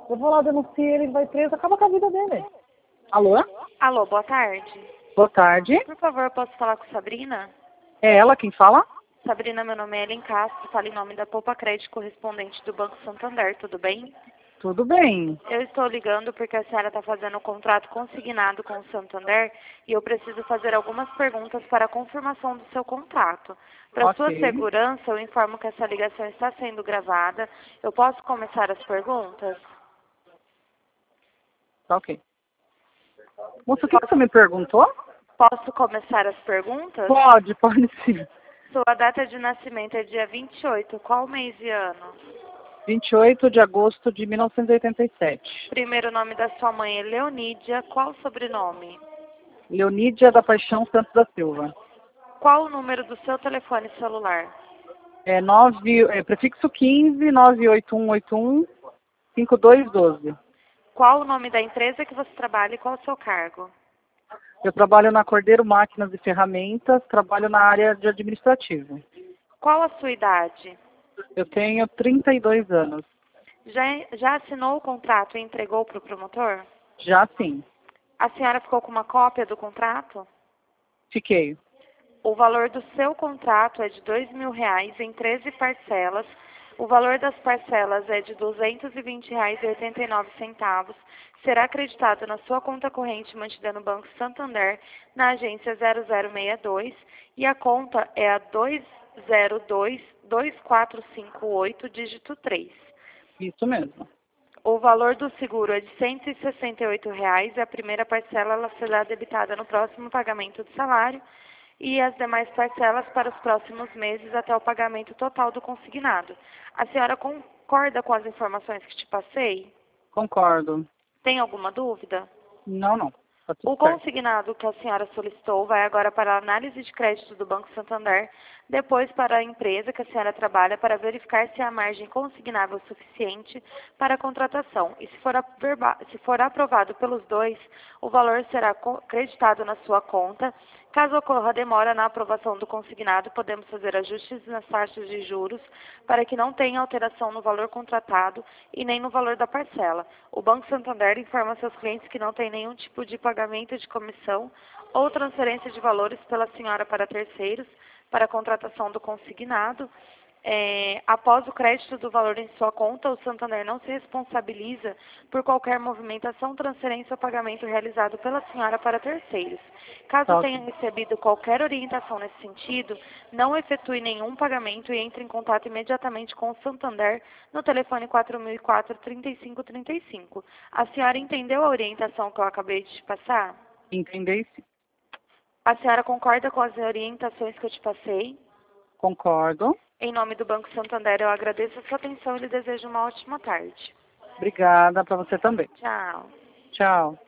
Eu vou lá denunciar ele vai preso, acaba com a vida dele. Alô? Alô, boa tarde. Boa tarde. Por favor, posso falar com Sabrina? É ela quem fala? Sabrina, meu nome é Ellen Castro, falo em nome da Poupa Crédito correspondente do Banco Santander, tudo bem? Tudo bem. Eu estou ligando porque a senhora está fazendo um contrato consignado com o Santander e eu preciso fazer algumas perguntas para a confirmação do seu contrato. Para sua Ok. segurança, eu informo que essa ligação está sendo gravada. Eu posso começar as perguntas? Tá ok. Moça, o que você me perguntou? Posso começar as perguntas? Pode sim. Sua data de nascimento é dia 28, qual mês e ano? 28 de agosto de 1987. Primeiro nome da sua mãe é Leonídia, qual o sobrenome? Leonídia da Paixão Santos da Silva. Qual o número do seu telefone celular? Prefixo 15 98181 5212. Qual o nome da empresa que você trabalha e qual o seu cargo? Eu trabalho na Cordeiro Máquinas e Ferramentas, trabalho na área de administrativo. Qual a sua idade? Eu tenho 32 anos. Já assinou o contrato e entregou para o promotor? Já sim. A senhora ficou com uma cópia do contrato? Fiquei. O valor do seu contrato é de R$ 2.000 em 13 parcelas. O valor das parcelas é de R$ 220,89. Será acreditado na sua conta corrente mantida no Banco Santander, na agência 0062, e a conta é a 2022458, dígito 3. Isso mesmo. O valor do seguro é de R$ 168,00 e a primeira parcela ela será debitada no próximo pagamento do salário e as demais parcelas para os próximos meses até o pagamento total do consignado. A senhora concorda com as informações que te passei? Concordo. Tem alguma dúvida? Não. Tá tudo O certo. consignado que a senhora solicitou vai agora para a análise de crédito do Banco Santander, depois para a empresa que a senhora trabalha para verificar se há margem consignável suficiente para a contratação. E se for aprovado pelos dois, o valor será creditado na sua conta. Caso ocorra demora na aprovação do consignado, podemos fazer ajustes nas taxas de juros para que não tenha alteração no valor contratado e nem no valor da parcela. O Banco Santander informa seus clientes que não tem nenhum tipo de pagamento de comissão ou transferência de valores pela senhora para terceiros para a contratação do consignado. Após o crédito do valor em sua conta, o Santander não se responsabiliza por qualquer movimentação, transferência ou pagamento realizado pela senhora para terceiros. Caso Tá tenha ok. recebido qualquer orientação nesse sentido, não efetue nenhum pagamento e entre em contato imediatamente com o Santander no telefone 4004-3535. A senhora entendeu a orientação que eu acabei de te passar? Entendi sim. A senhora concorda com as orientações que eu te passei? Concordo. Em nome do Banco Santander, eu agradeço a sua atenção e lhe desejo uma ótima tarde. Obrigada para você também. Tchau. Tchau.